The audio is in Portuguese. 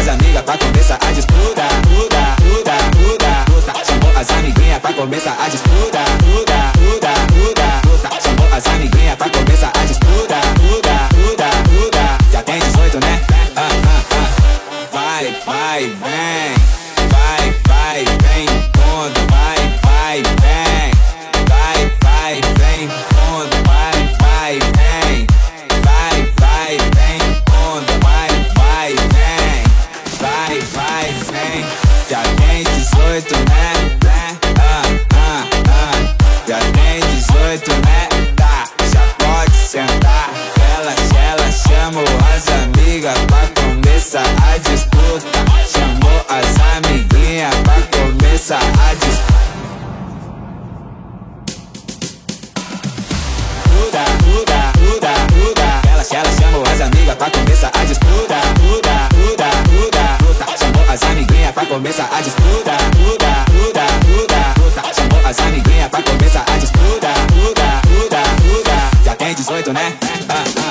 as amigas pra começar a disputa. Chamou as amiguinhas pra começar a disputa. Chamou as amiguinhas pra começar a disputa. Já tem 18, né? Vai, vai, vem. Vai, vem, quando vai, vem. Vai, vem, quando vai, vem. Vai, vem, quando vai, vem. Vai, vem. Já tem 18, né? Já tem 18, né? Tá, já pode sentar. Ela chamou as amigas pra começar a disputa. Chamou as amiguinhas pra começar a disputa. Ela chamou as amigas pra começar a disputa. Chamou as amiguinhas pra começar a disputa. Chamou as amiguinhas pra começar a disputa. Já tem 18, né?